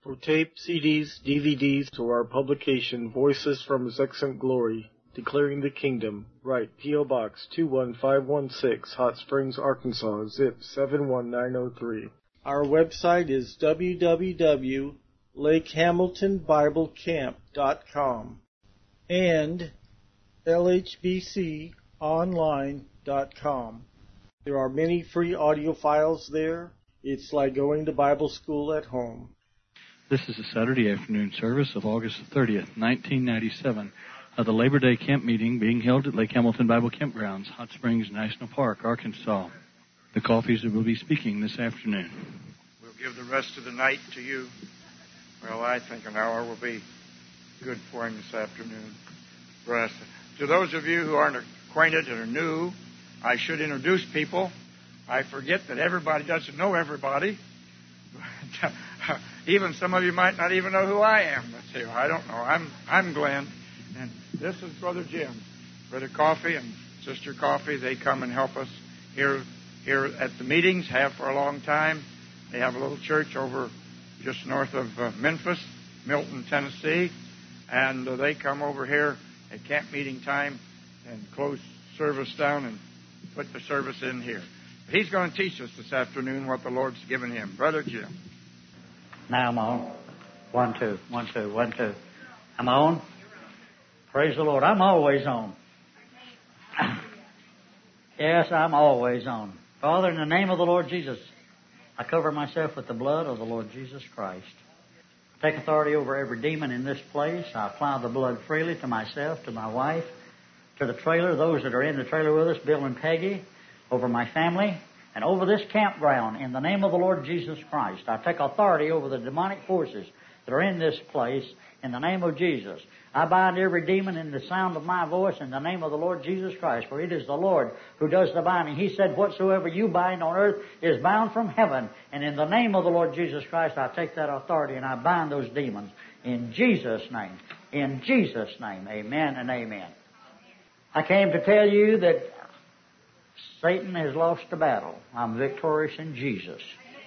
For tape, CDs, DVDs, to our publication, Voices from His Excellent Glory, Declaring the Kingdom, write P.O. Box 21516, Hot Springs, Arkansas, zip 71903. Our website is www.lakehamiltonbiblecamp.com and lhbconline.com. There are many free audio files there. It's like going to Bible school at home. This is a Saturday afternoon service of August 30th, 1997, of the Labor Day camp meeting being held at Lake Hamilton Bible Campgrounds, Hot Springs National Park, Arkansas. The Coffees will be speaking this afternoon. We'll give the rest of the night to you. Well, I think an hour will be good for him this afternoon. To those of you who aren't acquainted and are new, I should introduce people. I forget that everybody doesn't know everybody. Even some of you might not even know who I am. Let's see, I don't know. I'm Glenn, and this is Brother Jim. Brother Coffee and Sister Coffee, they come and help us here at the meetings, have for a long time. They have a little church over just north of Memphis, Milton, Tennessee, and they come over here at camp meeting time and close service down and put the service in here. He's going to teach us this afternoon what the Lord's given him. Brother Jim. Now I'm on. 1, 2, 1, 2, 1, 2. I'm on. Praise the Lord. I'm always on. Yes, I'm always on. Father, in the name of the Lord Jesus, I cover myself with the blood of the Lord Jesus Christ. I take authority over every demon in this place. I apply the blood freely to myself, to my wife, to the trailer, those that are in the trailer with us, Bill and Peggy, over my family, and over this campground, in the name of the Lord Jesus Christ. I take authority over the demonic forces that are in this place, in the name of Jesus. I bind every demon in the sound of my voice in the name of the Lord Jesus Christ, for it is the Lord who does the binding. He said, whatsoever you bind on earth is bound from heaven. And in the name of the Lord Jesus Christ, I take that authority and I bind those demons. In Jesus' name. In Jesus' name. Amen and amen. I came to tell you that Satan has lost the battle. I'm victorious in Jesus.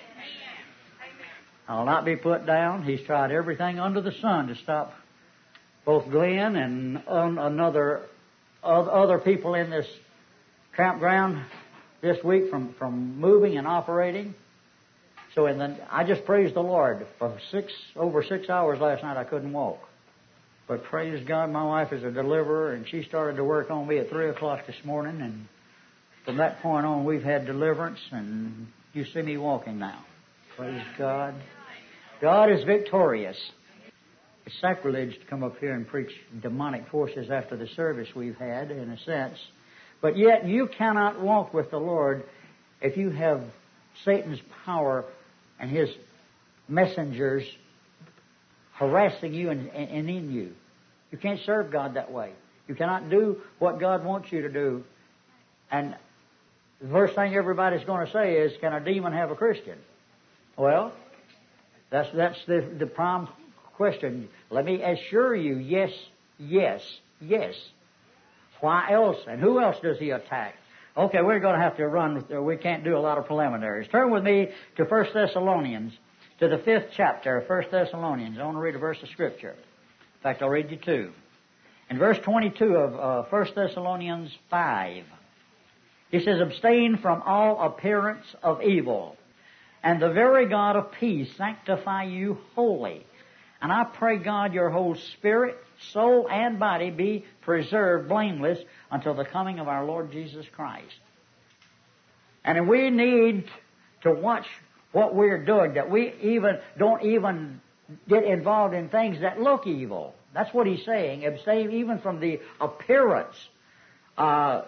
I'll not be put down. He's tried everything under the sun to stop both Glenn and other people in this campground this week from moving and operating. So I just praised the Lord. For over 6 hours last night I couldn't walk. But praise God, my wife is a deliverer, and she started to work on me at 3 o'clock this morning, and from that point on, we've had deliverance, and you see me walking now. Praise God. God is victorious. It's sacrilege to come up here and preach demonic forces after the service we've had, in a sense. But yet, you cannot walk with the Lord if you have Satan's power and his messengers harassing you and in you. You can't serve God that way. You cannot do what God wants you to do. And the first thing everybody's going to say is, can a demon have a Christian? Well, that's the prime question. Let me assure you, yes, yes, yes. Why else? And who else does he attack? Okay, we're going to have to run. We can't do a lot of preliminaries. Turn with me to 1 Thessalonians, to the 5th chapter of 1 Thessalonians. I want to read a verse of Scripture. In fact, I'll read you 2. In verse 22 of 1 Thessalonians 5, he says, abstain from all appearance of evil, and the very God of peace sanctify you wholly. And I pray God your whole spirit, soul, and body be preserved blameless until the coming of our Lord Jesus Christ. And we need to watch what we're doing, that we don't even get involved in things that look evil. That's what he's saying. Abstain even from the appearance. I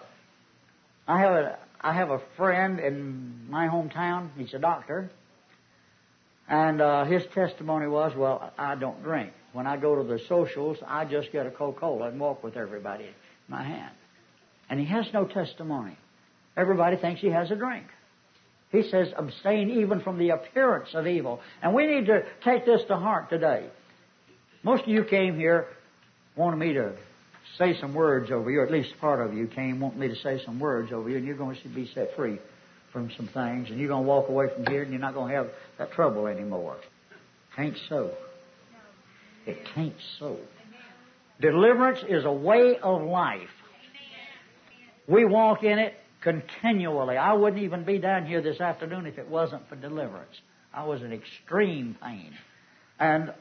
have a friend in my hometown. He's a doctor. And his testimony was, well, I don't drink. When I go to the socials, I just get a Coca-Cola and walk with everybody in my hand. And he has no testimony. Everybody thinks he has a drink. He says, abstain even from the appearance of evil. And we need to take this to heart today. Most of you came here wanting me to say some words over you, or at least part of you came wanting me to say some words over you, and you're going to be set free from some things, and you're going to walk away from here, and you're not going to have that trouble anymore. can't so. It can't so. Deliverance is a way of life. We walk in it continually. I wouldn't even be down here this afternoon if it wasn't for deliverance. I was in extreme pain. And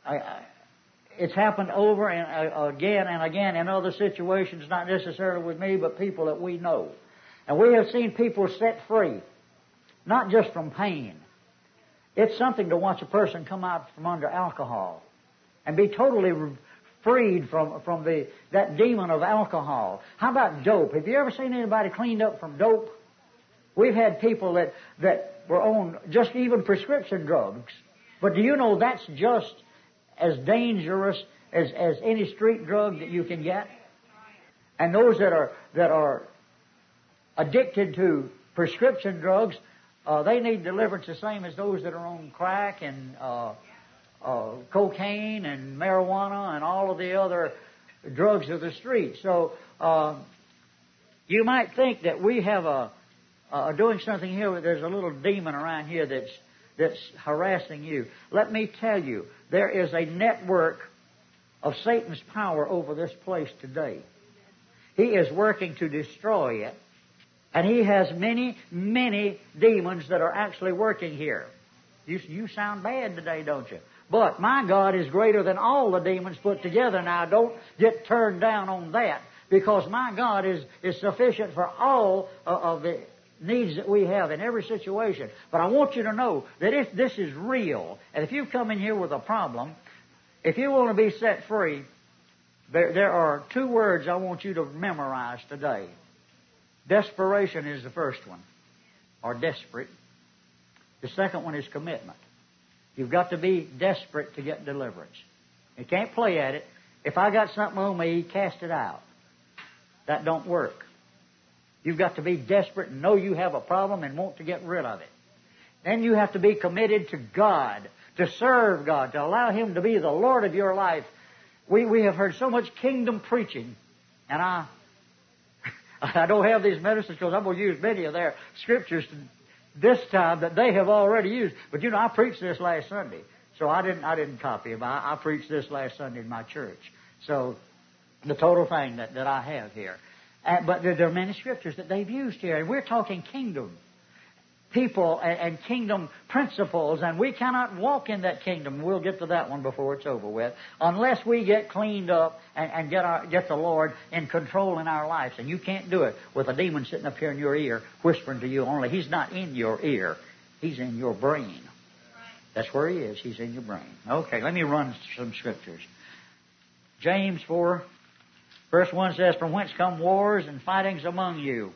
it's happened over and again in other situations, not necessarily with me, but people that we know. And we have seen people set free, not just from pain. It's something to watch a person come out from under alcohol and be totally freed from that demon of alcohol. How about dope? Have you ever seen anybody cleaned up from dope? We've had people that were on just even prescription drugs. But do you know that's just as dangerous as any street drug that you can get? And those that are addicted to prescription drugs, they need deliverance the same as those that are on crack and cocaine and marijuana and all of the other drugs of the street. So you might think that we have doing something here where there's a little demon around here that's harassing you. Let me tell you, there is a network of Satan's power over this place today. He is working to destroy it. And he has many, many demons that are actually working here. You sound bad today, don't you? But my God is greater than all the demons put together. Now, don't get turned down on that, because my God is sufficient for all of the needs that we have in every situation. But I want you to know that if this is real, and if you come in here with a problem, if you want to be set free, there are two words I want you to memorize today. Desperation is the first one, or desperate. The second one is commitment. You've got to be desperate to get deliverance. You can't play at it. If I got something on me, cast it out. That don't work. You've got to be desperate and know you have a problem and want to get rid of it. Then you have to be committed to God, to serve God, to allow Him to be the Lord of your life. We have heard so much kingdom preaching, and I don't have these medicines because I'm going to use many of their scriptures this time that they have already used. But I preached this last Sunday, so I didn't copy them. I preached this last Sunday in my church. So the total thing that I have here. But there are many scriptures that they've used here, and we're talking kingdom people and kingdom principles, and we cannot walk in that kingdom. We'll get to that one before it's over with, unless we get cleaned up and get the Lord in control in our lives. And you can't do it with a demon sitting up here in your ear whispering to you only. He's not in your ear. He's in your brain. That's where he is. He's in your brain. Okay, let me run some scriptures. James 4, verse 1 says, "From whence come wars and fightings among you?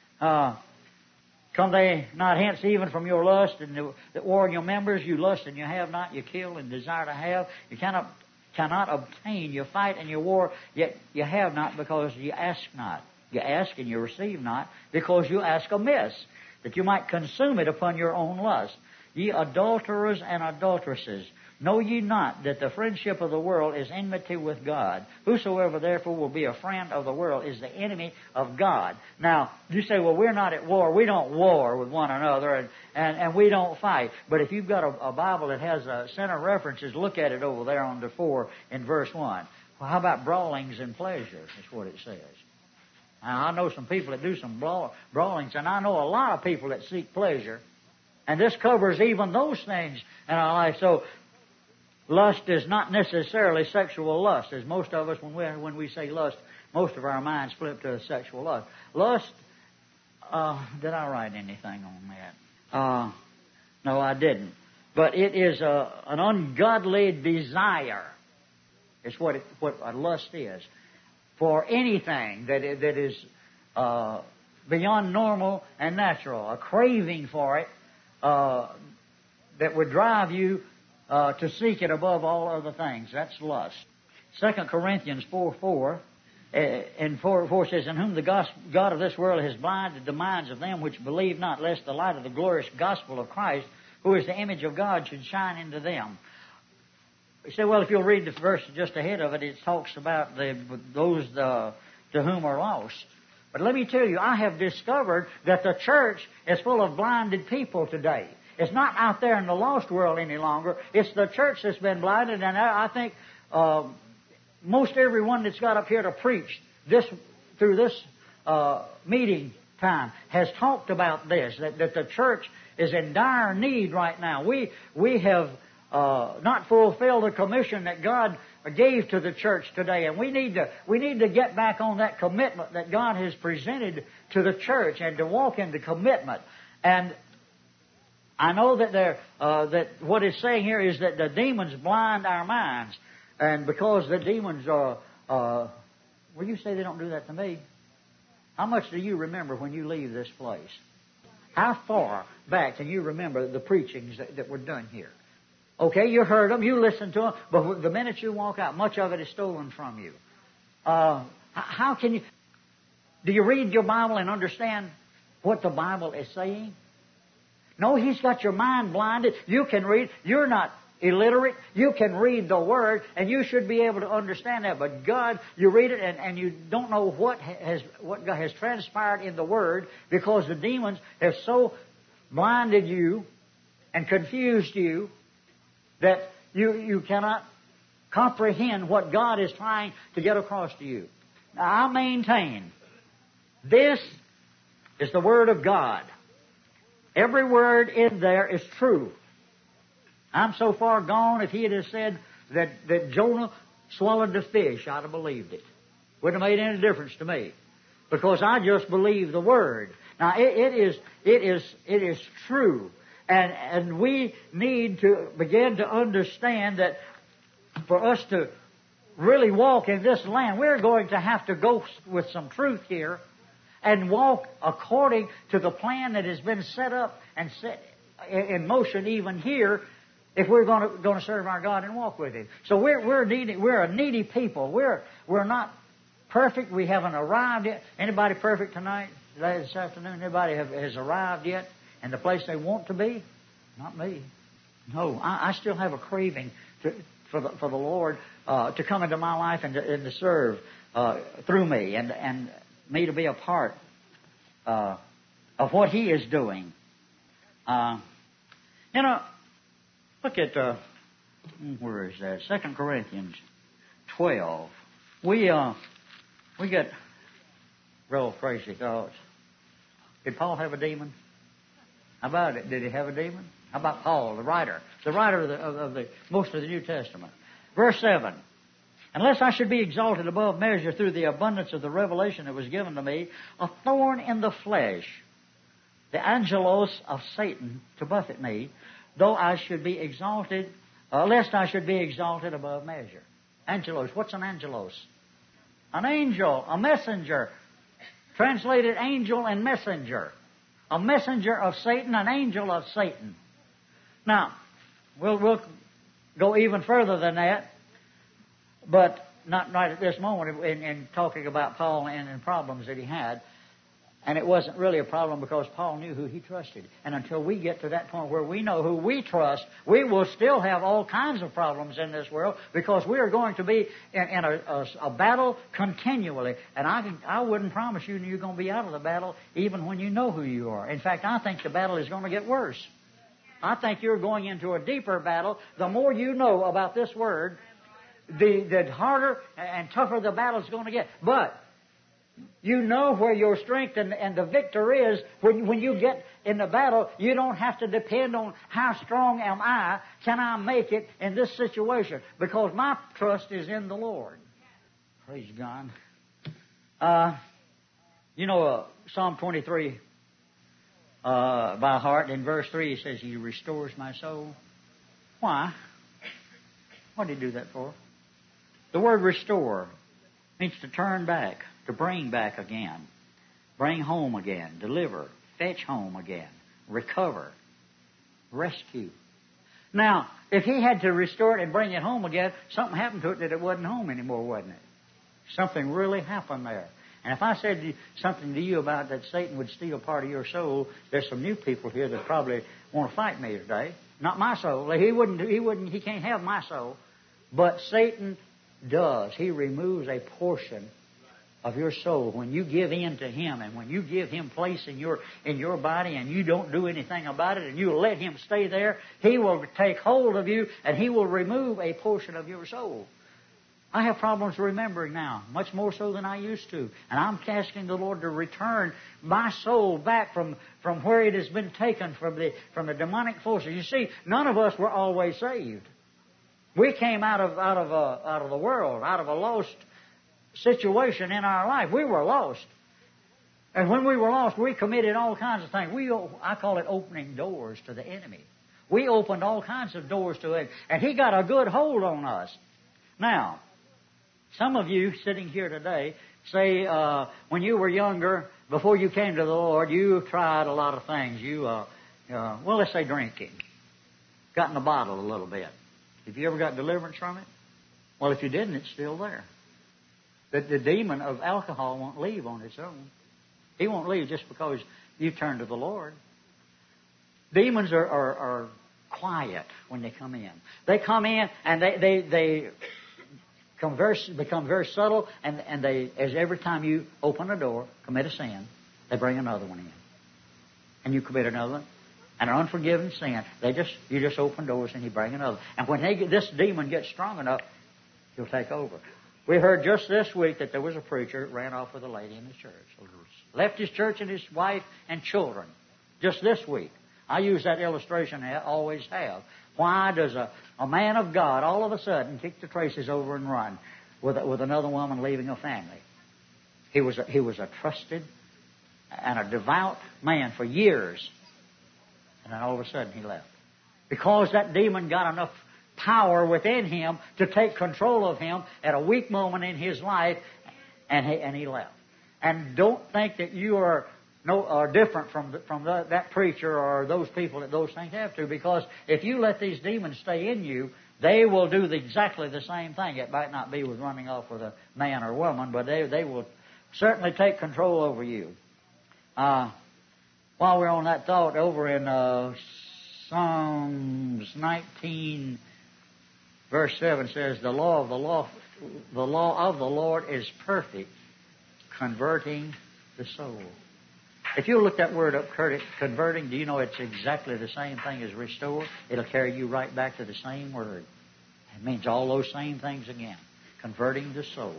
Come they not hence even from your lust and that war in your members? You lust and you have not, you kill and desire to have. You cannot obtain. You fight and you war, yet you have not because you ask not. You ask and you receive not because you ask amiss, that you might consume it upon your own lust. Ye adulterers and adulteresses, know ye not that the friendship of the world is enmity with God? Whosoever therefore will be a friend of the world is the enemy of God." Now, you say, well, we're not at war. We don't war with one another, and we don't fight. But if you've got a Bible that has center references, look at it over there on the 4 in verse 1. Well, how about brawlings and pleasures? That's what it says. Now, I know some people that do some brawlings, and I know a lot of people that seek pleasure. And this covers even those things in our life. So, lust is not necessarily sexual lust, as most of us, when we say lust, most of our minds flip to sexual lust. Lust, did I write anything on that? No, I didn't. But it is an ungodly desire. It's what a lust is. For anything that is beyond normal and natural, a craving for it that would drive you to seek it above all other things. That's lust. 2 Corinthians 4:4 and 4 says, "In whom the God of this world has blinded the minds of them which believe not, lest the light of the glorious gospel of Christ, who is the image of God, should shine into them." You say, well, if you'll read the verse just ahead of it, it talks about those to whom are lost. But let me tell you, I have discovered that the church is full of blinded people today. It's not out there in the lost world any longer. It's the church that's been blinded, and I think most everyone that's got up here to preach through this meeting time has talked about this, that the church is in dire need right now. We have not fulfilled the commission that God gave to the church today, and we need to get back on that commitment that God has presented to the church, and to walk in the commitment. And I know that that what it's saying here is that the demons blind our minds, and because the demons are, well, you say they don't do that to me. How much do you remember when you leave this place? How far back can you remember the preachings that were done here? Okay, you heard them, you listened to them, but the minute you walk out, much of it is stolen from you. How can you... Do you read your Bible and understand what the Bible is saying? No, He's got your mind blinded. You can read. You're not illiterate. You can read the Word, and you should be able to understand that. But God, you read it, and you don't know what has transpired in the Word, because the demons have so blinded you and confused you that you cannot comprehend what God is trying to get across to you. Now, I maintain this is the Word of God. Every word in there is true. I'm so far gone, if He had said that Jonah swallowed the fish, I'd have believed it. Wouldn't have made any difference to me, because I just believe the Word. Now, it is true. And we need to begin to understand that for us to really walk in this land, we're going to have to go with some truth here and walk according to the plan that has been set up and set in motion even here, if we're going to serve our God and walk with Him. So we're a needy people. We're not perfect. We haven't arrived yet. Anybody perfect tonight, this afternoon? Anybody has arrived yet in the place they want to be? Not me. No, I still have a craving for the Lord to come into my life and to serve through me, and me to be a part of what He is doing. Look at where is that? 2 Corinthians 12. We get real crazy thoughts. Did Paul have a demon? How about it? Did he have a demon? How about Paul, the writer of the most of the New Testament? Verse 7. Unless I should be exalted above measure through the abundance of the revelation that was given to me, a thorn in the flesh, the angelos of Satan to buffet me, though I should be exalted, lest I should be exalted above measure. Angelos. What's an angelos? An angel, a messenger. Translated angel and messenger. A messenger of Satan, an angel of Satan. Now, we'll go even further than that, but not right at this moment in talking about Paul and the problems that he had. And it wasn't really a problem because Paul knew who he trusted. And until we get to that point where we know who we trust, we will still have all kinds of problems in this world, because we are going to be in a battle continually. And I wouldn't promise you you're going to be out of the battle even when you know who you are. In fact, I think the battle is going to get worse. I think you're going into a deeper battle. The more you know about this Word, the harder and tougher the battle is going to get. But you know where your strength and the victor is. When you get in the battle, you don't have to depend on how strong am I, can I make it in this situation, because my trust is in the Lord. Praise God. Psalm 23 by heart, in verse 3 it says, He restores my soul. Why? What did He do that for? The word restore means to turn back, to bring back again, bring home again, deliver, fetch home again, recover, rescue. Now, if He had to restore it and bring it home again, something happened to it that it wasn't home anymore, wasn't it? Something really happened there. And if I said something to you about that Satan would steal part of your soul, there's some new people here that probably want to fight me today. Not my soul. He can't have my soul. But Satan does. He removes a portion of your soul, when you give in to Him and when you give Him place in your body and you don't do anything about it and you let Him stay there, He will take hold of you and He will remove a portion of your soul. I have problems remembering now, much more so than I used to. And I'm asking the Lord to return my soul back from where it has been taken from the demonic forces. You see, none of us were always saved. We came out of the world, out of a lost situation in our life. We were lost. And when we were lost, we committed all kinds of things. I call it opening doors to the enemy. We opened all kinds of doors to it, and he got a good hold on us. Now, some of you sitting here today say when you were younger, before you came to the Lord, you tried a lot of things. Let's say drinking. Got in the bottle a little bit. Have you ever got deliverance from it? Well, if you didn't, it's still there. The demon of alcohol won't leave on its own. He won't leave just because you turn to the Lord. Demons are quiet when they come in. They come in and they become very subtle, and they, as every time you open a door, commit a sin, they bring another one in. And you commit another one. And an unforgiven sin, you just open doors and you bring another. And when this demon gets strong enough, he'll take over. We heard just this week that there was a preacher that ran off with a lady in his church. Left his church and his wife and children. Just this week. I use that illustration, I always have. Why does a man of God all of a sudden kick the traces over and run with another woman leaving a family? He was a trusted and a devout man for years. And then all of a sudden he left. Because that demon got enough power within him to take control of him at a weak moment in his life, and he left. And don't think that you are different from that preacher or those people that those things have to, because if you let these demons stay in you, they will do exactly the same thing. It might not be with running off with a man or woman, but they will certainly take control over you. While we're on that thought, over in Psalms 19, verse 7 says, the law of the Lord is perfect, converting the soul. If you look that word up, converting, do you know it's exactly the same thing as restore? It'll carry you right back to the same word. It means all those same things again. Converting the soul.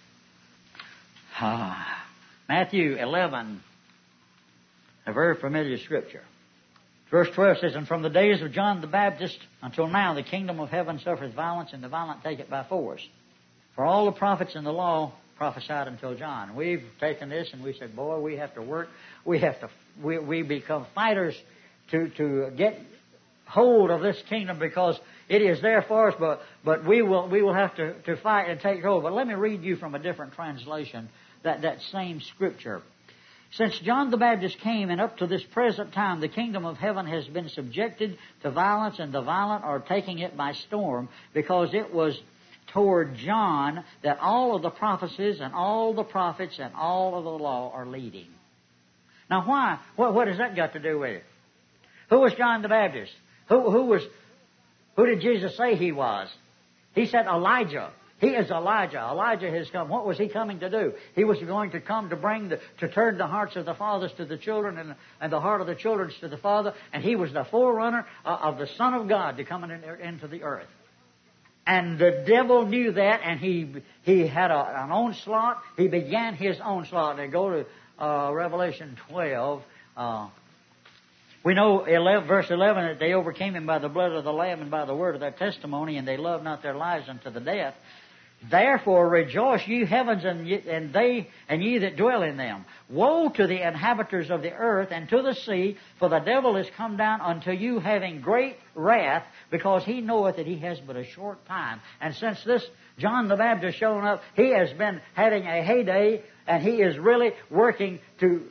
Matthew 11, a very familiar scripture. Verse 12 says, and from the days of John the Baptist until now, the kingdom of heaven suffereth violence, and the violent take it by force. For all the prophets in the law prophesied until John. We've taken this and we said, boy, we have to work. We become fighters to get hold of this kingdom, because it is there for us, but we will have to fight and take hold. But let me read you from a different translation that same scripture. Since John the Baptist came, and up to this present time, the kingdom of heaven has been subjected to violence, and the violent are taking it by storm, because it was toward John that all of the prophecies and all the prophets and all of the law are leading. Now why? What has that got to do with it? Who was John the Baptist? Who did Jesus say he was? He said Elijah. He is Elijah. Elijah has come. What was he coming to do? He was going to come to turn the hearts of the fathers to the children and the heart of the children to the father. And he was the forerunner of the Son of God to come into the earth. And the devil knew that, and he had an onslaught. He began his onslaught. And go to Revelation 12. We know verse 11 that they overcame him by the blood of the Lamb and by the word of their testimony, and they loved not their lives unto the death. Therefore rejoice, ye heavens, and ye that dwell in them. Woe to the inhabitants of the earth and to the sea, for the devil is come down unto you having great wrath, because he knoweth that he has but a short time. And since this John the Baptist shown up, he has been having a heyday, and he is really working to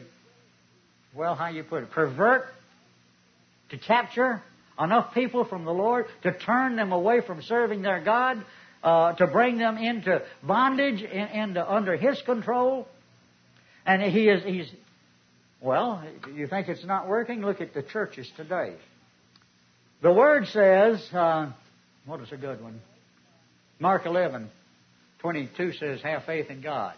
pervert, to capture enough people from the Lord, to turn them away from serving their God, to bring them into bondage, under his control. And he's you think it's not working? Look at the churches today. The Word says, what is a good one? Mark 11:22 says, have faith in God.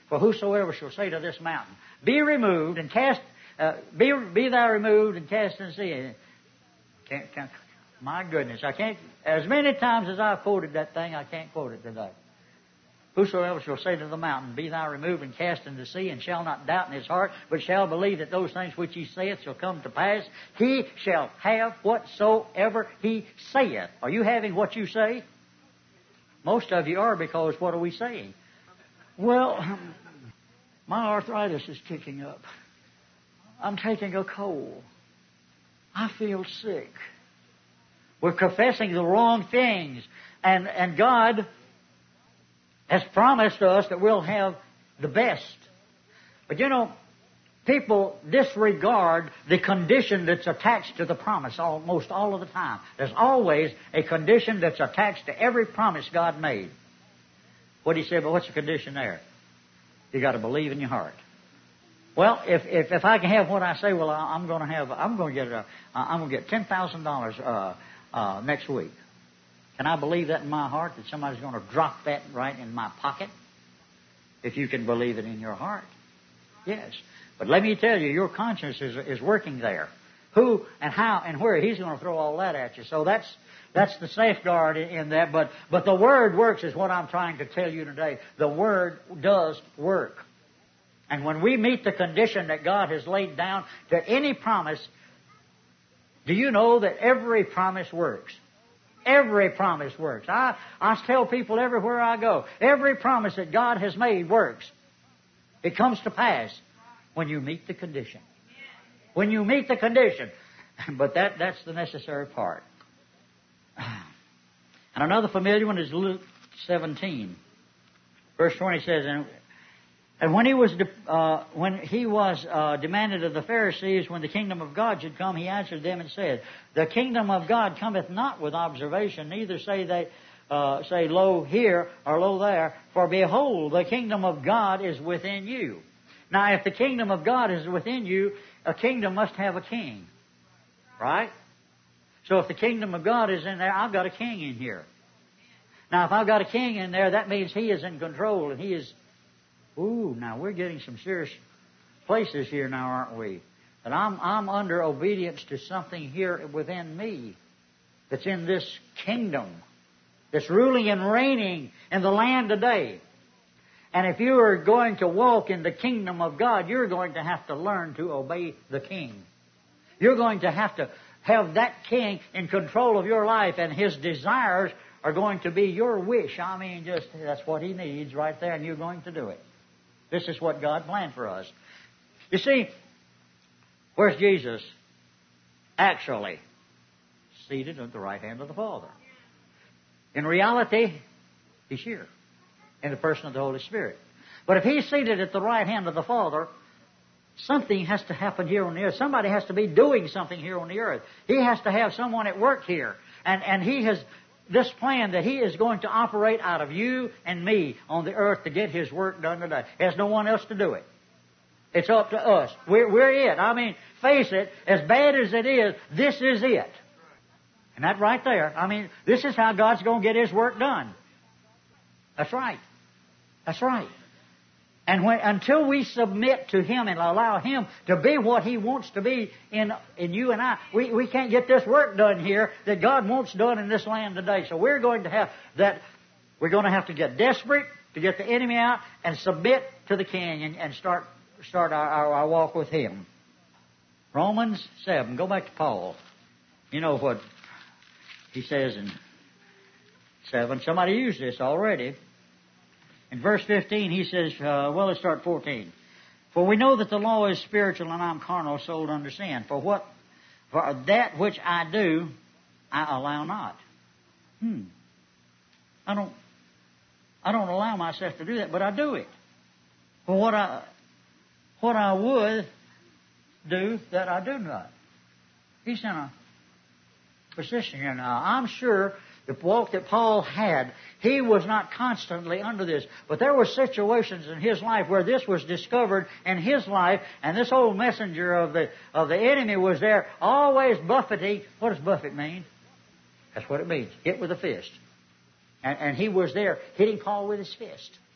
For whosoever shall say to this mountain, be removed and cast, be thou removed and cast into the sea. Can't, my goodness, I can't, as many times as I've quoted that thing, I can't quote it today. Whosoever shall say to the mountain, be thou removed and cast into the sea, and shall not doubt in his heart, but shall believe that those things which he saith shall come to pass, he shall have whatsoever he saith. Are you having what you say? Most of you are, because what are we saying? Well, my arthritis is kicking up. I'm taking a cold. I feel sick. We're confessing the wrong things. And God has promised us that we'll have the best. But you know, people disregard the condition that's attached to the promise almost all of the time. There's always a condition that's attached to every promise God made. What do you say? But what's the condition there? You got to believe in your heart. Well, if I can have what I say, well, I'm going to get $10,000 next week. Can I believe that in my heart, that somebody's going to drop that right in my pocket? If you can believe it in your heart, yes. But let me tell you, your conscience is working there. Who and how and where, He's going to throw all that at you. So that's the safeguard in that. But the Word works is what I'm trying to tell you today. The Word does work. And when we meet the condition that God has laid down to any promise, do you know that every promise works? Every promise works. I tell people everywhere I go, every promise that God has made works. It comes to pass when you meet the condition. When you meet the condition. But that's the necessary part. And another familiar one is Luke 17. Verse 20 says, and when he was demanded of the Pharisees when the kingdom of God should come, he answered them and said, the kingdom of God cometh not with observation, neither say they, say, lo here or lo there, for behold, the kingdom of God is within you. Now, if the kingdom of God is within you, a kingdom must have a king. Right? So if the kingdom of God is in there, I've got a king in here. Now, if I've got a king in there, that means he is in control, and he is... Ooh, now we're getting some serious places here now, aren't we? And I'm under obedience to something here within me that's in this kingdom, that's ruling and reigning in the land today. And if you are going to walk in the kingdom of God, you're going to have to learn to obey the king. You're going to have that king in control of your life, and his desires are going to be your wish. I mean, just that's what he needs right there, and you're going to do it. This is what God planned for us. You see, where's Jesus? Actually, seated at the right hand of the Father. In reality, He's here, in the person of the Holy Spirit. But if He's seated at the right hand of the Father, something has to happen here on the earth. Somebody has to be doing something here on the earth. He has to have someone at work here. And He has this plan that He is going to operate out of you and me on the earth to get His work done today. There's no one else to do it. It's up to us. We're it. I mean, face it, as bad as it is, this is it. And that right there, I mean, this is how God's going to get His work done. That's right. That's right. And until we submit to Him and allow Him to be what He wants to be in you and I, we can't get this work done here that God wants done in this land today. So we're going to have that. We're going to have to get desperate to get the enemy out and submit to the King and start our walk with Him. Romans 7. Go back to Paul. You know what he says in 7. Somebody used this already. In verse 15, he says, let's start 14. For we know that the law is spiritual and I'm carnal, sold under sin. For that which I do, I allow not. I don't allow myself to do that, but I do it. For what I would do, that I do not. He's in a position here now. I'm sure the walk that Paul had, he was not constantly under this. But there were situations in his life where this was discovered in his life, and this old messenger of the enemy was there, always buffeting. What does buffet mean? That's what it means. Hit with a fist. And he was there hitting Paul with his fist,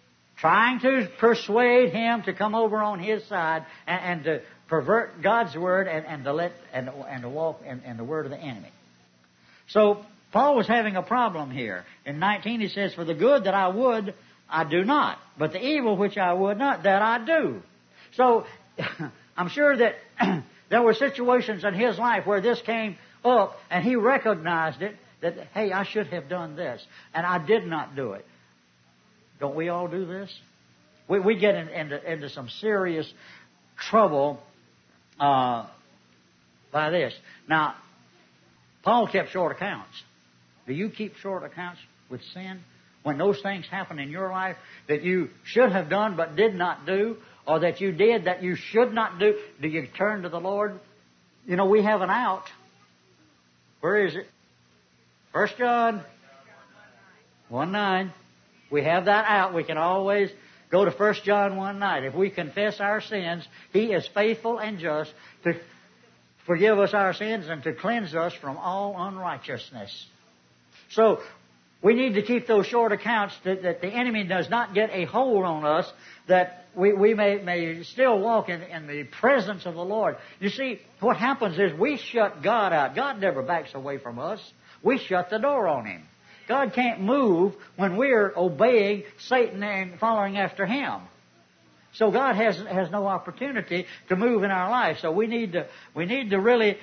trying to persuade him to come over on his side and to pervert God's word and to walk in the word of the enemy. So Paul was having a problem here. In 19 he says, "For the good that I would, I do not. But the evil which I would not, that I do." So I'm sure that there were situations in his life where this came up and he recognized it, that, hey, I should have done this, and I did not do it. Don't we all do this? We get into some serious trouble by this. Now, Paul kept short accounts. Do you keep short accounts with sin? When those things happen in your life that you should have done but did not do, or that you did that you should not do, do you turn to the Lord? You know, we have an out. Where is it? 1 John 1:9. We have that out. We can always go to 1 John 1:9. If we confess our sins, He is faithful and just to forgive us our sins and to cleanse us from all unrighteousness. So, we need to keep those short accounts that the enemy does not get a hold on us, that we may still walk in the presence of the Lord. You see, what happens is we shut God out. God never backs away from us. We shut the door on Him. God can't move when we're obeying Satan and following after him. So God has no opportunity to move in our life. So we need to really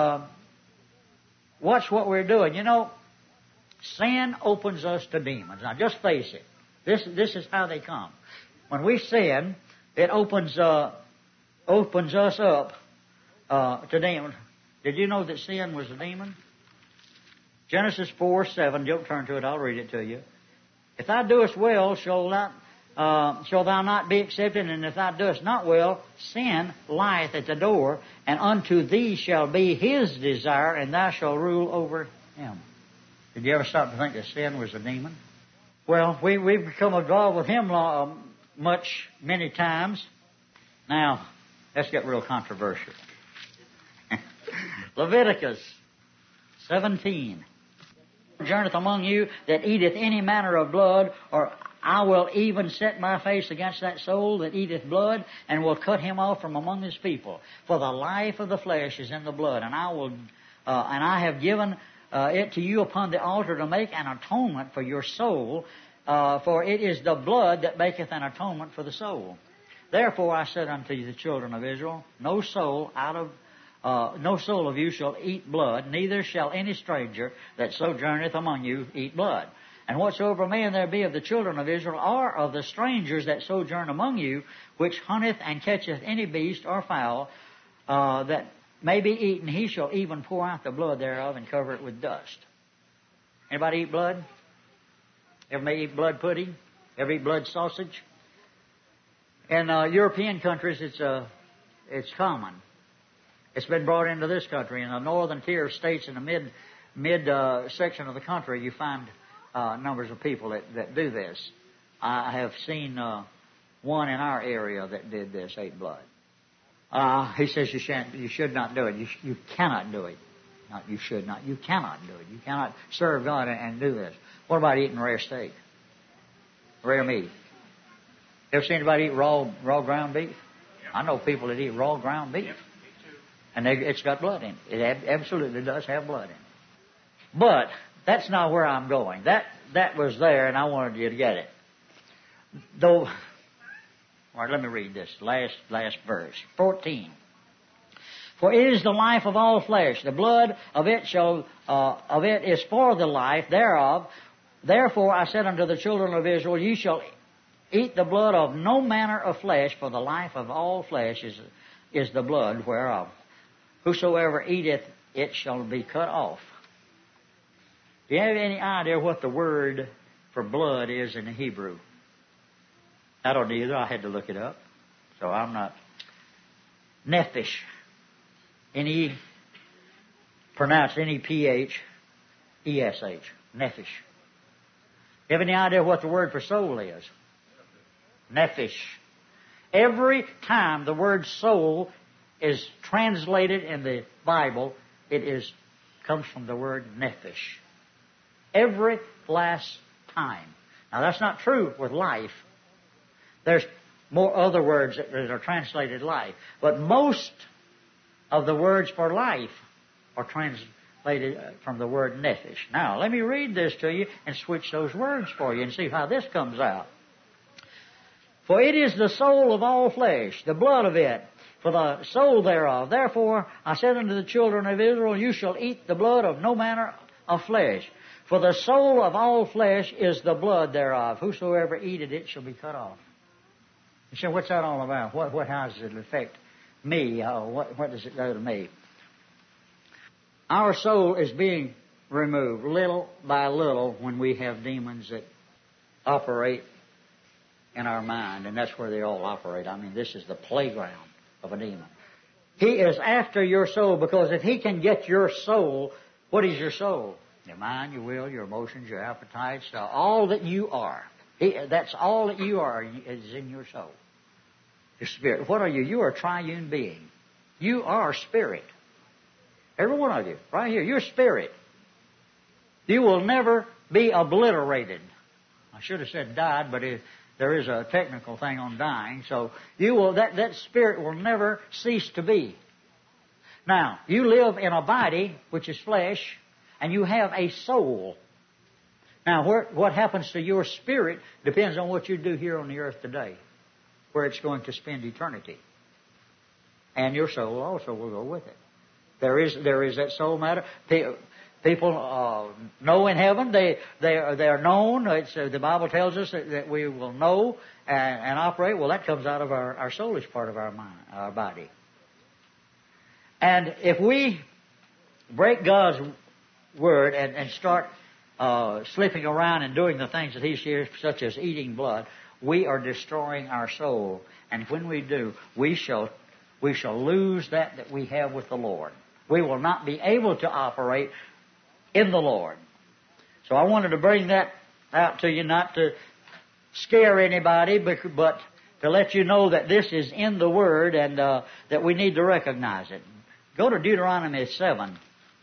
watch what we're doing. You know, sin opens us to demons. Now, just face it. This is how they come. When we sin, it opens us up to demons. Did you know that sin was a demon? Genesis 4:7. Don't turn to it. I'll read it to you. "If thou doest well, shall thou not be accepted, and if thou doest not well, sin lieth at the door, and unto thee shall be his desire, and thou shalt rule over him." Did you ever stop to think that sin was a demon? Well, we've become involved with him many times. Now, let's get real controversial. Leviticus 17. "Journeyeth among you that eateth any manner of blood, or I will even set my face against that soul that eateth blood, and will cut him off from among his people. For the life of the flesh is in the blood, and I have given it to you upon the altar to make an atonement for your soul, for it is the blood that maketh an atonement for the soul. Therefore I said unto you, the children of Israel, no soul of you shall eat blood, neither shall any stranger that sojourneth among you eat blood. And whatsoever man there be of the children of Israel, or of the strangers that sojourn among you, which hunteth and catcheth any beast or fowl that may be eaten, he shall even pour out the blood thereof and cover it with dust." Anybody eat blood? Everybody eat blood pudding? Ever eat blood sausage? In European countries, it's common. It's been brought into this country. In the northern tier of states, in the mid section of the country, you find numbers of people that do this. I have seen one in our area that did this, ate blood. He says you should not do it. You cannot do it. Not you should not. You cannot do it. You cannot serve God and do this. What about eating rare steak? Rare meat. Ever seen anybody eat raw ground beef? I know people that eat raw ground beef. And it's got blood in it. It absolutely does have blood in it. But that's not where I'm going. That was there, and I wanted you to get it. Though, all right, let me read this last verse, 14. "For it is the life of all flesh; the blood of it is for the life thereof. Therefore I said unto the children of Israel, ye shall eat the blood of no manner of flesh, for the life of all flesh is the blood whereof. Whosoever eateth it shall be cut off." Do you have any idea what the word for blood is in the Hebrew? I don't either. I had to look it up. So I'm not. Nephesh. Pronounced N-E-P-H-E-S-H. Nephesh. You have any idea what the word for soul is? Nephesh. Every time the word soul is translated in the Bible, it comes from the word nephesh. Every last time. Now that's not true with life. There's more other words that are translated life. But most of the words for life are translated from the word nephesh. Now, let me read this to you and switch those words for you and see how this comes out. For it is the soul of all flesh, the blood of it, for the soul thereof. Therefore I said unto the children of Israel, you shall eat the blood of no manner of flesh. For the soul of all flesh is the blood thereof. Whosoever eateth it shall be cut off. You say, what's that all about? How does it affect me? What does it do to me? Our soul is being removed little by little when we have demons that operate in our mind, and that's where they all operate. I mean, this is the playground of a demon. He is after your soul, because if he can get your soul, what is your soul? Your mind, your will, your emotions, your appetites, all that you are. That's all that you are is in your soul. Your spirit. What are you? You are a triune being. You are spirit. Every one of you, right here, you're spirit. You will never be obliterated. I should have said died, but there is a technical thing on dying. So that spirit will never cease to be. Now, you live in a body, which is flesh, and you have a soul. Now, what happens to your spirit depends on what you do here on the earth today, where it's going to spend eternity. And your soul also will go with it. There is that soul matter. People know in heaven. They are known. The Bible tells us that we will know and operate. Well, that comes out of our soulish part of our mind, our body. And if we break God's word and start slipping around and doing the things that He says, such as eating blood, we are destroying our soul. And when we do, we shall lose that we have with the Lord. We will not be able to operate in the Lord. So I wanted to bring that out to you, not to scare anybody, but to let you know that this is in the Word and that we need to recognize it. Go to Deuteronomy 7.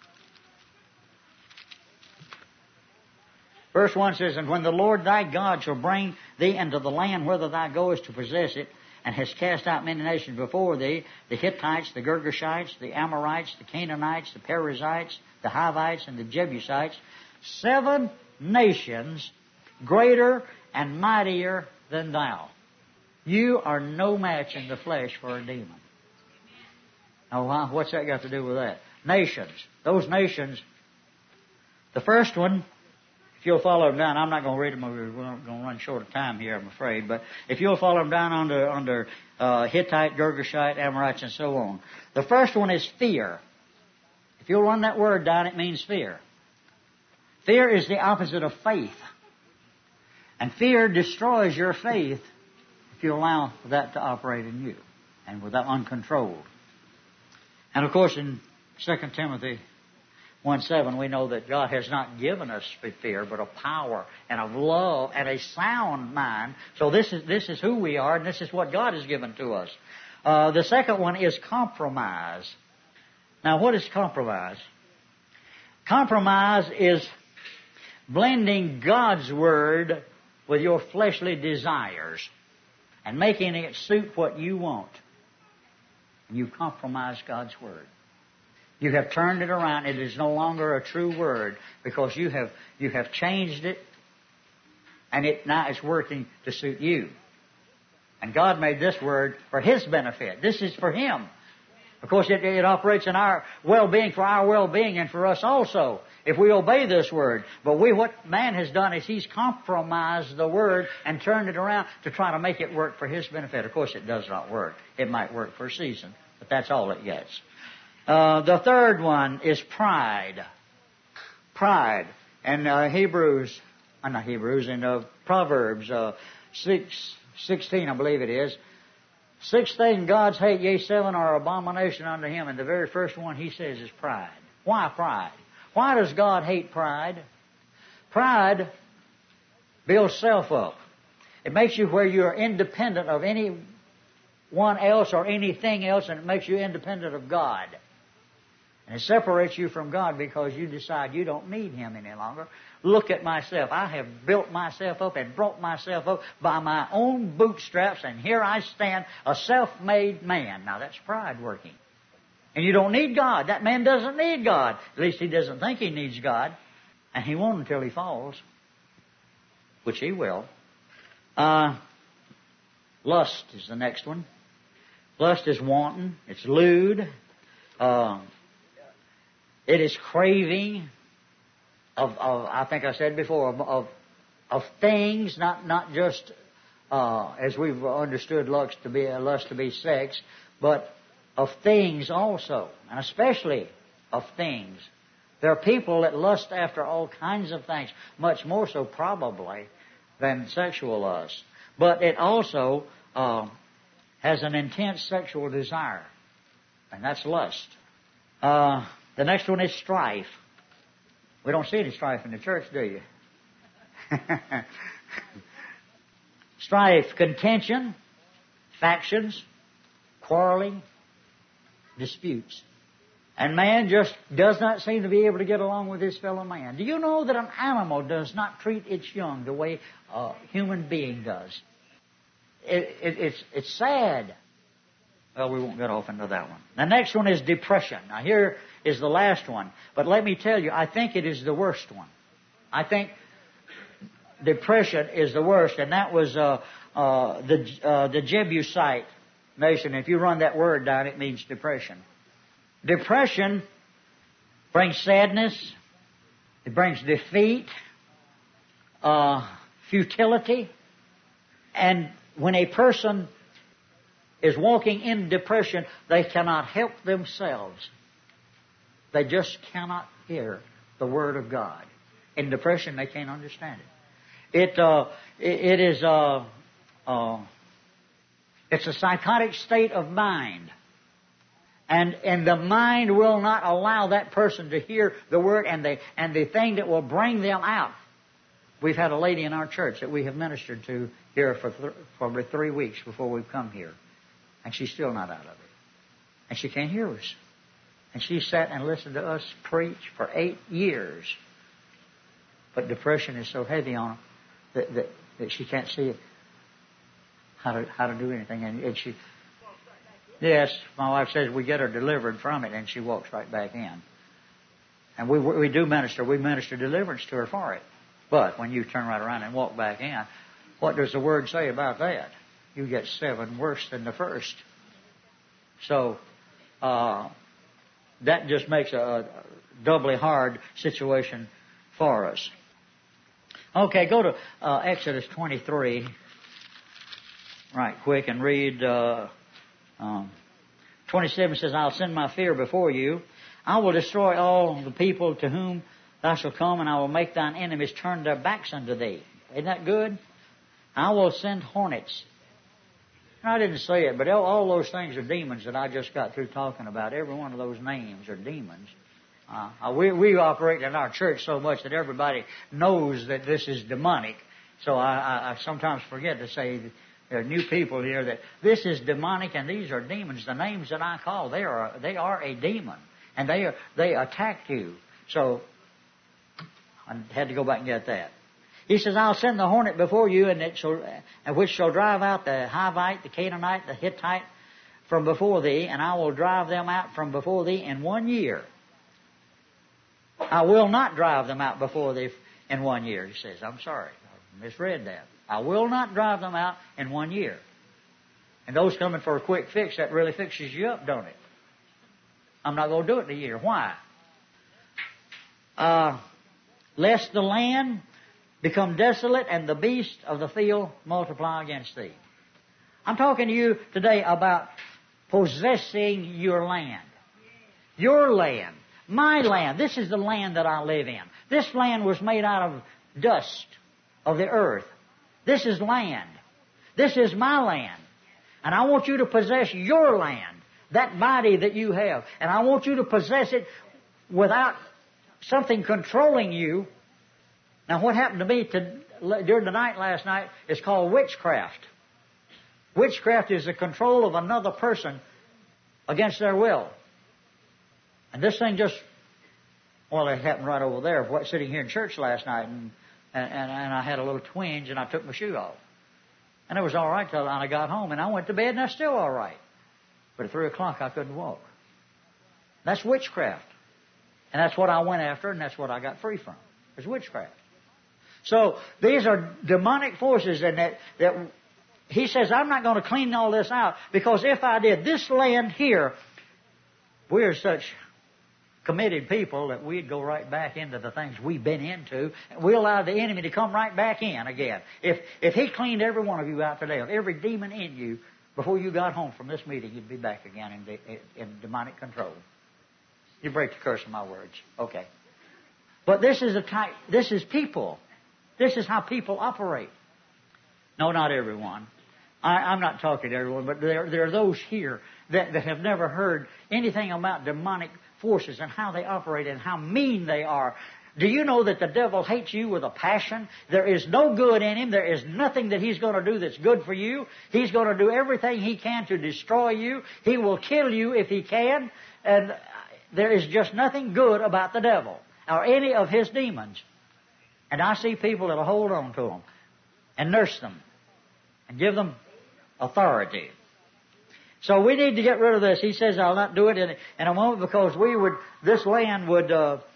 Verse 1 says, And when the Lord thy God shall bring thee into the land whither thou goest to possess it, and hast cast out many nations before thee, the Hittites, the Girgashites, the Amorites, the Canaanites, the Perizzites, the Hivites, and the Jebusites, 7 nations greater and mightier than thou. You are no match in the flesh for a demon. Now, what's that got to do with that? Nations. Those nations, the first one, if you'll follow them down, I'm not going to read them. We're going to run short of time here, I'm afraid. But if you'll follow them down under Hittite, Girgashite, Amorites, and so on. The first one is fear. If you'll run that word down, it means fear. Fear is the opposite of faith. And fear destroys your faith if you allow that to operate in you and without uncontrolled. And of course, in 2 Timothy 1:7, we know that God has not given us fear, but of power and of love and a sound mind. So this is who we are, and this is what God has given to us. The second one is compromise. Now, what is compromise? Compromise is blending God's Word with your fleshly desires and making it suit what you want. And you compromise God's Word. You have turned it around. It is no longer a true word because you have changed it, and now it's working to suit you. And God made this word for His benefit. This is for Him. Of course, it operates in our well-being, for our well-being and for us also, if we obey this word. But what man has done is he's compromised the word and turned it around to try to make it work for his benefit. Of course, it does not work. It might work for a season, but that's all it gets. The third one is pride. Pride. And in Proverbs 6:16, I believe it is. 6 things God's hate, yea, 7 are abomination unto Him. And the very first one He says is pride. Why pride? Why does God hate pride? Pride builds self up. It makes you where you are independent of anyone else or anything else, and it makes you independent of God. And it separates you from God because you decide you don't need Him any longer. look at myself. I have built myself up and brought myself up by my own bootstraps, and here I stand, a self-made man. Now that's pride working. And you don't need God. That man doesn't need God. At least he doesn't think he needs God. And he won't until he falls, which he will. Lust is the next one. Lust is wanton. It's lewd. It is craving of I think I said before, of things, not just as we've understood lust to be sex, but of things also, and especially of things. There are people that lust after all kinds of things, much more so probably than sexual lust. But it also has an intense sexual desire, and that's lust. The next one is strife. We don't see any strife in the church, do you? Strife, contention, factions, quarreling, disputes. And man just does not seem to be able to get along with his fellow man. Do you know that an animal does not treat its young the way a human being does? It's sad. Well, we won't get off into that one. The next one is depression. Now, here is the last one. But let me tell you, I think it is the worst one. I think depression is the worst, and that was the Jebusite nation. If you run that word down, it means depression. Depression brings sadness. It brings defeat, futility, and when a person is walking in depression, they cannot help themselves. They just cannot hear the Word of God. In depression, they can't understand it. It's a psychotic state of mind. And the mind will not allow that person to hear the Word and the thing that will bring them out. We've had a lady in our church that we have ministered to here for 3 weeks before we've come here. And she's still not out of it. And she can't hear us. And she sat and listened to us preach for 8 years. But depression is so heavy on her that she can't see how to do anything. And she, yes, my wife says we get her delivered from it, and she walks right back in. And we do minister. We minister deliverance to her for it. But when you turn right around and walk back in, what does the Word say about that? You get 7 worse than the first. So that just makes a doubly hard situation for us. Okay, go to Exodus 23 right quick and read 27 says, I'll send my fear before you. I will destroy all the people to whom thou shalt come, and I will make thine enemies turn their backs unto thee. Isn't that good? I will send hornets. I didn't say it, but all those things are demons that I just got through talking about. Every one of those names are demons. We operate in our church so much that everybody knows that this is demonic. So I sometimes forget to say, there are new people here, that this is demonic and these are demons. The names that I call, they are a demon. And they attack you. So I had to go back and get that. He says, I'll send the hornet before you, and which shall drive out the Hivite, the Canaanite, the Hittite from before thee, and I will drive them out from before thee in 1 year. I will not drive them out before thee in 1 year, he says. I'm sorry, I misread that. I will not drive them out in 1 year. And those coming for a quick fix, that really fixes you up, don't it? I'm not going to do it in a year. Why? Lest the land become desolate and the beasts of the field multiply against thee. I'm talking to you today about possessing your land. Your land. My land. This is the land that I live in. This land was made out of dust of the earth. This is land. This is my land. And I want you to possess your land, that body that you have. And I want you to possess it without something controlling you. Now, what happened to me during the night last night is called witchcraft. Witchcraft is the control of another person against their will. And this thing just Well, it happened right over there, sitting here in church last night, and I had a little twinge, and I took my shoe off. And it was all right till I got home, and I went to bed, and I was still all right. But at 3 o'clock, I couldn't walk. That's witchcraft. And that's what I went after, and that's what I got free from. It's witchcraft. So these are demonic forces, and that he says, I'm not going to clean all this out, because if I did, this land here, we're such committed people that we'd go right back into the things we've been into. We allow the enemy to come right back in again. If he cleaned every one of you out today, of every demon in you, before you got home from this meeting, you'd be back again in demonic control. You break the curse of my words. Okay. But this is people. This is how people operate. No, not everyone. I'm not talking to everyone, but there are those here that have never heard anything about demonic forces and how they operate and how mean they are. Do you know that the devil hates you with a passion? There is no good in him. There is nothing that he's going to do that's good for you. He's going to do everything he can to destroy you. He will kill you if he can. And there is just nothing good about the devil or any of his demons. And I see people that will hold on to them and nurse them and give them authority. So we need to get rid of this. He says, I'll not do it in a moment, because this land would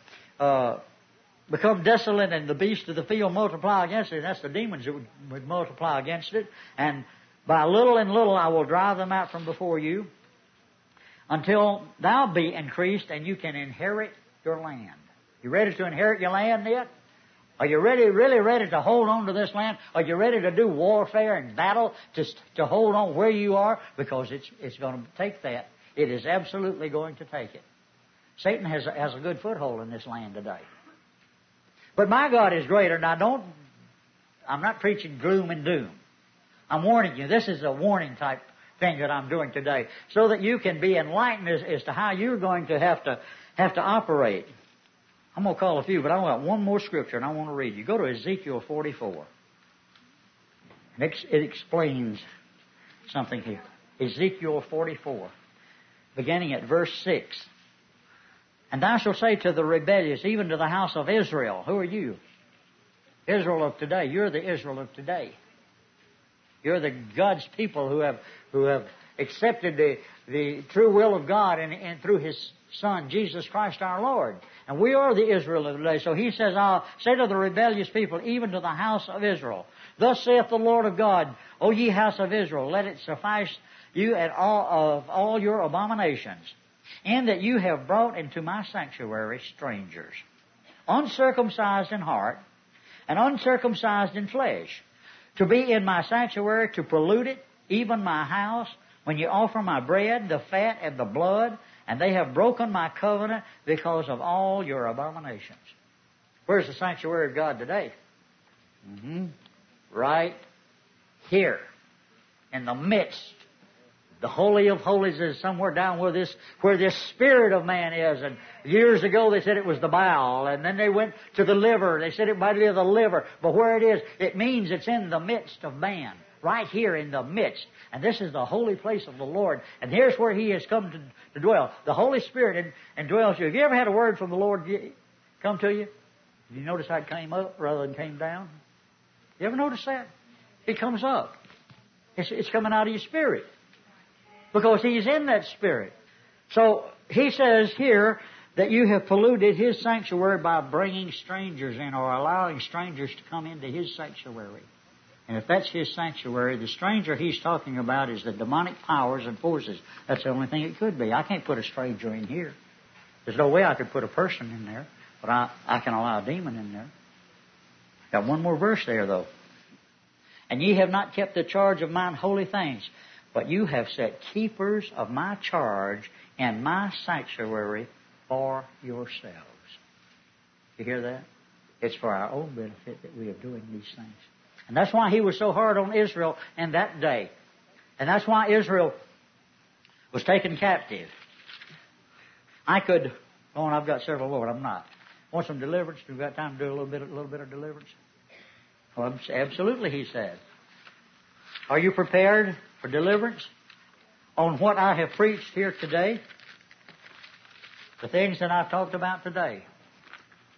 become desolate, and the beasts of the field multiply against it. And that's the demons that would multiply against it. And by little and little I will drive them out from before you, until thou be increased and you can inherit your land. You ready to inherit your land yet? Are you really ready to hold on to this land? Are you ready to do warfare and battle to hold on where you are? Because it's going to take that. It is absolutely going to take it. Satan has a good foothold in this land today. But my God is greater, and I'm not preaching gloom and doom. I'm warning you. This is a warning type thing that I'm doing today, so that you can be enlightened as to how you're going to have to operate. I'm going to call a few, but I want one more scripture, and I want to read you. Go to Ezekiel 44. And it explains something here. Ezekiel 44, beginning at verse 6. And thou shalt say to the rebellious, even to the house of Israel. Who are you? Israel of today. You're the Israel of today. You're the God's people who have accepted the true will of God and through His Son, Jesus Christ our Lord. And we are the Israel of today. So He says, I'll say to the rebellious people, even to the house of Israel, thus saith the Lord of God, O ye house of Israel, let it suffice you of all your abominations, in that you have brought into my sanctuary strangers, uncircumcised in heart and uncircumcised in flesh, to be in my sanctuary, to pollute it, even my house, when you offer my bread, the fat, and the blood, and they have broken my covenant because of all your abominations. Where's the sanctuary of God today? Right here, in the midst. The Holy of Holies is somewhere down where this spirit of man is. And years ago they said it was the bowel. And then they went to the liver. They said it might be the liver. But where it is, it means it's in the midst of man. Right here in the midst. And this is the holy place of the Lord. And here's where He has come to dwell. The Holy Spirit indwells you. Have you ever had a word from the Lord come to you? Did you notice how it came up rather than came down? You ever notice that? It comes up. It's coming out of your spirit. Because He's in that spirit. So He says here that you have polluted His sanctuary by bringing strangers in, or allowing strangers to come into His sanctuary. And if that's His sanctuary, the stranger He's talking about is the demonic powers and forces. That's the only thing it could be. I can't put a stranger in here. There's no way I could put a person in there, but I can allow a demon in there. Got one more verse there, though. And ye have not kept the charge of mine holy things, but you have set keepers of my charge and my sanctuary for yourselves. You hear that? It's for our own benefit that we are doing these things. And that's why He was so hard on Israel in that day. And that's why Israel was taken captive. I've got several more, but I'm not. Want some deliverance? We've got time to do a little bit of deliverance? Well, absolutely, He said. Are you prepared for deliverance on what I have preached here today? The things that I've talked about today.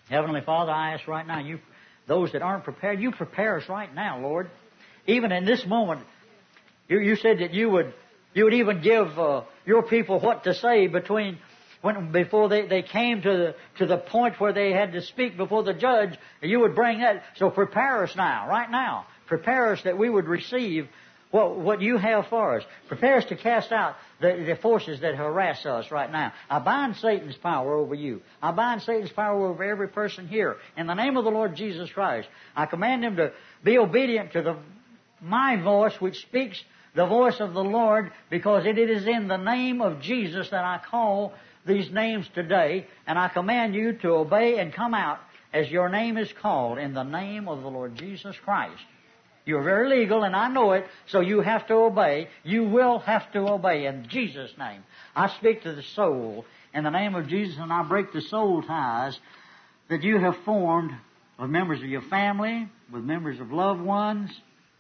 Heavenly Father, I ask right now, those that aren't prepared, you prepare us right now, Lord. Even in this moment, you said that you would even give your people what to say before they came to the point where they had to speak before the judge. You would bring that. So prepare us now, right now. Prepare us that we would receive what you have for us. Prepare us to cast out the forces that harass us right now. I bind Satan's power over you. I bind Satan's power over every person here. In the name of the Lord Jesus Christ, I command them to be obedient to my voice, which speaks the voice of the Lord, because it is in the name of Jesus that I call these names today, and I command you to obey and come out as your name is called in the name of the Lord Jesus Christ. You're very legal, and I know it, so you have to obey. You will have to obey in Jesus' name. I speak to the soul in the name of Jesus, and I break the soul ties that you have formed with members of your family, with members of loved ones,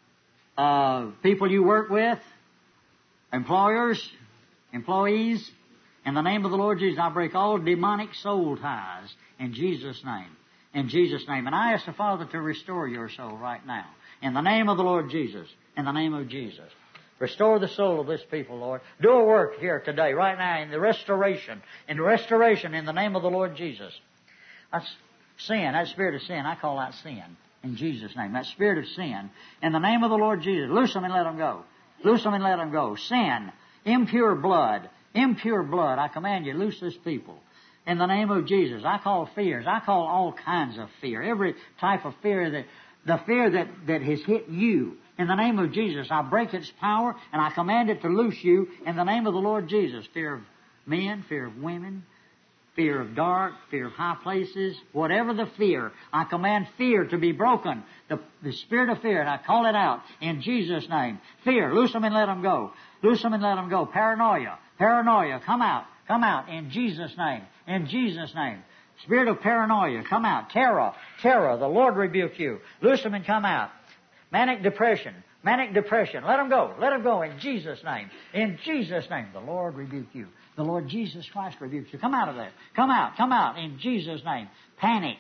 people you work with, employers, employees. In the name of the Lord Jesus, I break all demonic soul ties in Jesus' name. In Jesus' name. And I ask the Father to restore your soul right now. In the name of the Lord Jesus. In the name of Jesus. Restore the soul of this people, Lord. Do a work here today, right now, in the restoration. In restoration in the name of the Lord Jesus. That's sin, that spirit of sin. I call that sin. In Jesus' name. That spirit of sin. In the name of the Lord Jesus. Loose them and let them go. Loose them and let them go. Sin. Impure blood. Impure blood. I command you, loose this people. In the name of Jesus. I call fears. I call all kinds of fear. Every type of fear the fear that has hit you. In the name of Jesus, I break its power and I command it to loose you in the name of the Lord Jesus. Fear of men, fear of women, fear of dark, fear of high places, whatever the fear, I command fear to be broken. The spirit of fear, and I call it out in Jesus' name. Fear, loose them and let them go. Loose them and let them go. Paranoia, come out. Come out in Jesus' name. In Jesus' name. Spirit of paranoia, come out. Terror, the Lord rebuke you. Loose them and come out. Manic depression, let them go in Jesus' name. In Jesus' name, the Lord rebuke you. The Lord Jesus Christ rebukes you. Come out of there. Come out in Jesus' name. Panic,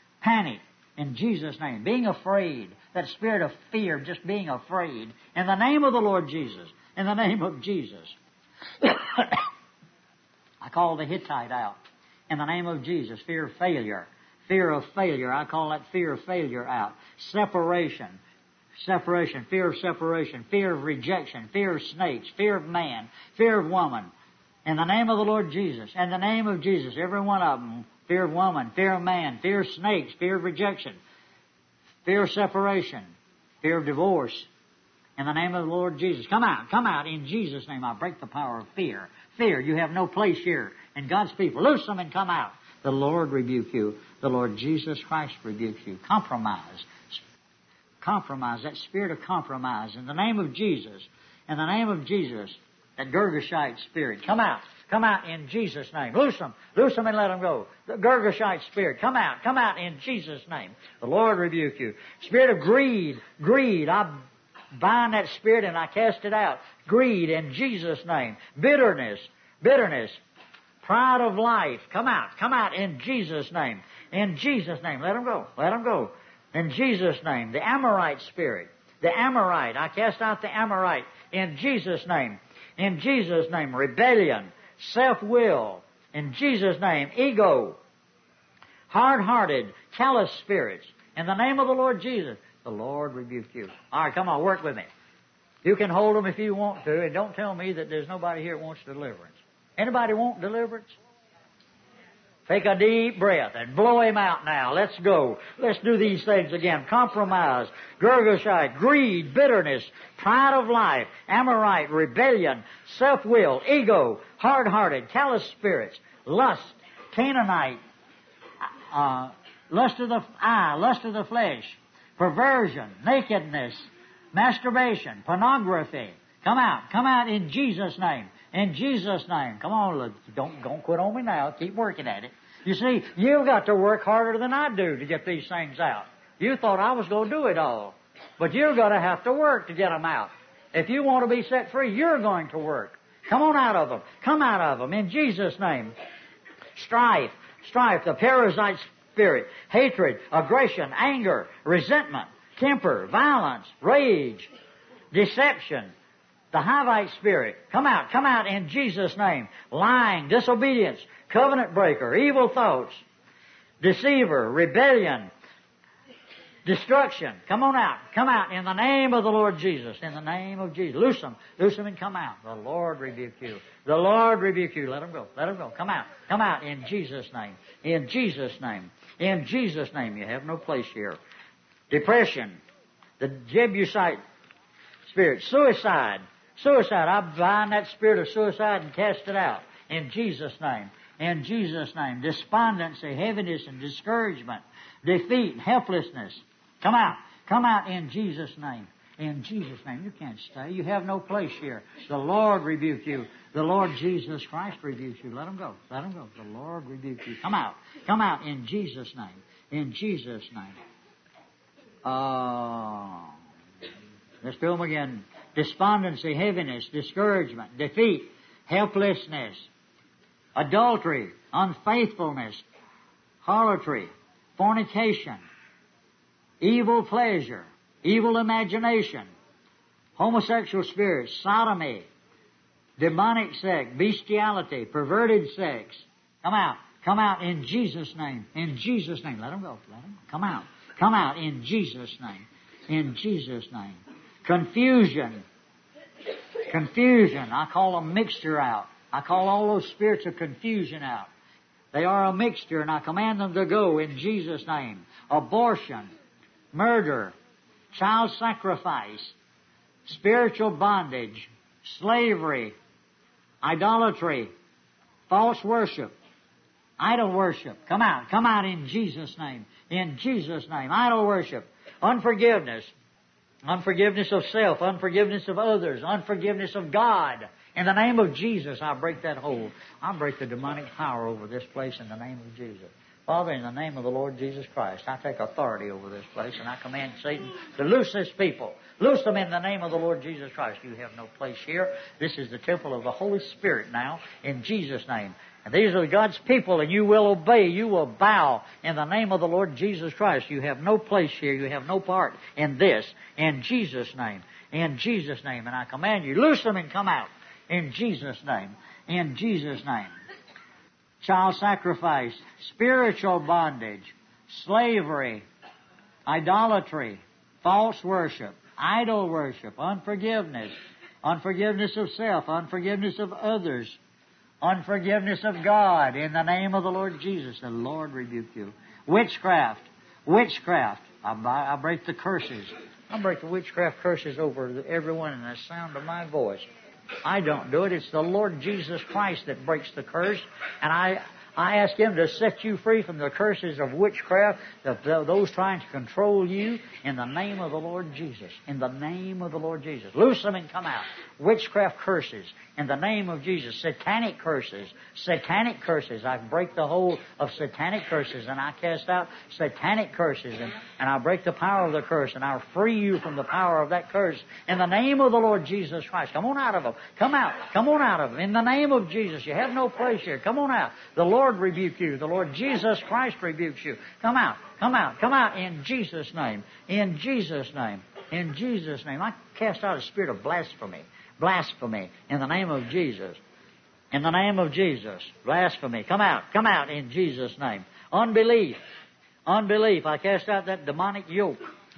in Jesus' name. Being afraid, that spirit of fear, just being afraid. In the name of the Lord Jesus. In the name of Jesus. I call the Hittite out. In the name of Jesus. Fear of failure. I call that fear of failure out. Separation. Fear of separation. Fear of rejection. Fear of snakes. Fear of man. Fear of woman. In the name of the Lord Jesus. In the name of Jesus. Every one of them. Fear of woman. Fear of man. Fear of snakes. Fear of rejection. Fear of separation. Fear of divorce. In the name of the Lord Jesus. Come out in Jesus' name. I break the power of fear. Fear, you have no place here in God's people. Loose them and come out. The Lord rebuke you. The Lord Jesus Christ rebukes you. Compromise, that spirit of compromise. In the name of Jesus. In the name of Jesus. That Girgashite spirit. Come out in Jesus' name. Loose them and let them go. The Girgashite spirit. Come out in Jesus' name. The Lord rebuke you. Spirit of greed, I bind that spirit and I cast it out. Greed in Jesus' name. Bitterness, pride of life. Come out in Jesus' name. In Jesus' name. Let them go. In Jesus' name. The Amorite spirit. I cast out the Amorite in Jesus' name. In Jesus' name. Rebellion, self-will. In Jesus' name. Ego, hard-hearted, callous spirits. In the name of the Lord Jesus. The Lord rebuke you. All right, come on, work with me. You can hold them if you want to, and don't tell me that there's nobody here that wants deliverance. Anybody want deliverance? Take a deep breath and blow him out now. Let's go. Let's do these things again. Compromise, Girgashite, greed, bitterness, pride of life, Amorite, rebellion, self-will, ego, hard-hearted, callous spirits, lust, Canaanite, lust of the eye, lust of the flesh, perversion, nakedness, masturbation, pornography. Come out in Jesus' name. In Jesus' name. Come on, look, don't quit on me now. Keep working at it. You see, you've got to work harder than I do to get these things out. You thought I was going to do it all. But you're going to have to work to get them out. If you want to be set free, you're going to work. Come on out of them. Come out of them in Jesus' name. Strife, the parasite spirit, hatred, aggression, anger, resentment, temper, violence, rage, deception, the Hivite spirit. Come out in Jesus' name. Lying, disobedience, covenant breaker, evil thoughts, deceiver, rebellion, destruction. Come out in the name of the Lord Jesus. In the name of Jesus. Loose them and come out. The Lord rebuke you. The Lord rebuke you. Let them go. Come out in Jesus' name. In Jesus' name. In Jesus' name. You have no place here. Depression, the Jebusite spirit, suicide. I bind that spirit of suicide and cast it out in Jesus' name. In Jesus' name. Despondency, heaviness, and discouragement, defeat, helplessness. Come out in Jesus' name. In Jesus' name. You can't stay. You have no place here. The Lord rebuke you. The Lord Jesus Christ rebukes you. Let them go. The Lord rebuke you. Come out in Jesus' name. In Jesus' name. Let's do them again. Despondency, heaviness, discouragement, defeat, helplessness, adultery, unfaithfulness, harlotry, fornication, evil pleasure, evil imagination, homosexual spirit, sodomy, demonic sex, bestiality, perverted sex. Come out in Jesus' name. In Jesus' name. Let them go. Come out in Jesus' name. In Jesus' name. Confusion. I call a mixture out. I call all those spirits of confusion out. They are a mixture, and I command them to go in Jesus' name. Abortion, murder, child sacrifice, spiritual bondage, slavery, idolatry, false worship, idol worship. Come out in Jesus' name. In Jesus' name. Idol worship, unforgiveness of self, unforgiveness of others, unforgiveness of God. In the name of Jesus, I break that hold. I break the demonic power over this place in the name of Jesus. Father, in the name of the Lord Jesus Christ, I take authority over this place, and I command Satan to loose this people. Loose them in the name of the Lord Jesus Christ. You have no place here. This is the temple of the Holy Spirit now, in Jesus' name. And these are God's people, and you will obey. You will bow in the name of the Lord Jesus Christ. You have no place here. You have no part in this. In Jesus' name. In Jesus' name. And I command you, loose them and come out. In Jesus' name. In Jesus' name. Child sacrifice, spiritual bondage, slavery, idolatry, false worship, idol worship, unforgiveness of self, unforgiveness of others, unforgiveness of God. In the name of the Lord Jesus, the Lord rebuke you. Witchcraft. I break the curses. I break the witchcraft curses over everyone in the sound of my voice. I don't do it. It's the Lord Jesus Christ that breaks the curse. And I ask Him to set you free from the curses of witchcraft, those trying to control you, in the name of the Lord Jesus. In the name of the Lord Jesus. Loose them and come out. Witchcraft curses. In the name of Jesus. Satanic curses. I break the hold of satanic curses, and I cast out satanic curses, and I break the power of the curse, and I'll free you from the power of that curse in the name of the Lord Jesus Christ. Come on out of them. Come on out of them. In the name of Jesus. You have no place here. Come on out. The Lord rebuke you. The Lord Jesus Christ rebukes you. Come out in Jesus' name. In Jesus' name. In Jesus' name. I cast out a spirit of blasphemy. In the name of Jesus. In the name of Jesus. Blasphemy. Come out in Jesus' name. Unbelief. I cast out that demonic yoke.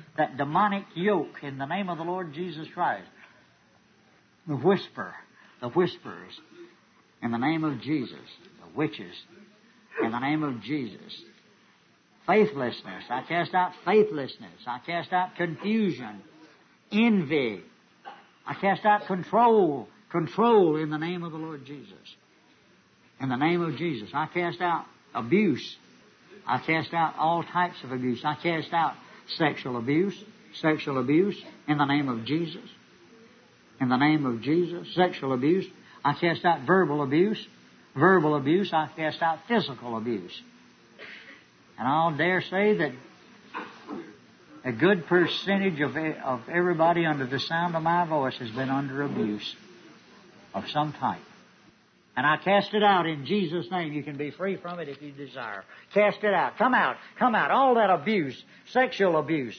In the name of the Lord Jesus Christ. The whispers. In the name of Jesus. The witches. In the name of Jesus. Faithlessness. I cast out faithlessness. I cast out confusion. Envy. I cast out control. Control in the name of the Lord Jesus. In the name of Jesus. I cast out abuse. I cast out all types of abuse. I cast out sexual abuse. In the name of Jesus. In the name of Jesus. Sexual abuse. I cast out verbal abuse. I cast out physical abuse. And I'll dare say that a good percentage of everybody under the sound of my voice has been under abuse of some type. And I cast it out in Jesus' name. You can be free from it if you desire. Cast it out. Come out. Come out. All that abuse, sexual abuse,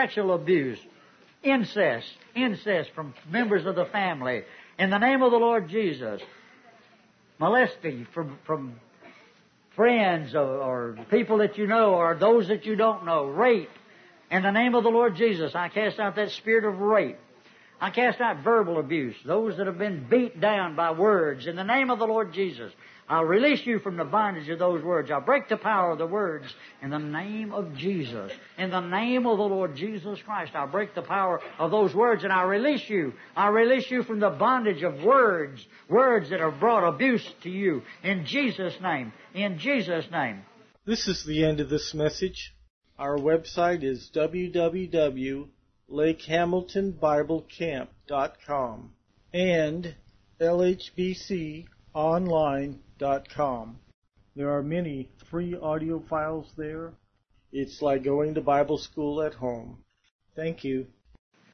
incest from members of the family. In the name of the Lord Jesus. Molesting from friends or people that you know or those that you don't know. Rape. In the name of the Lord Jesus, I cast out that spirit of rape. I cast out verbal abuse, those that have been beat down by words. In the name of the Lord Jesus, I'll release you from the bondage of those words. I'll break the power of the words in the name of Jesus. In the name of the Lord Jesus Christ, I'll break the power of those words and I'll release you. I'll release you from the bondage of words that have brought abuse to you. In Jesus' name. In Jesus' name. This is the end of this message. Our website is www.lakehamiltonbiblecamp.com and lhbconline.com. There are many free audio files there. It's like going to Bible school at home. Thank you.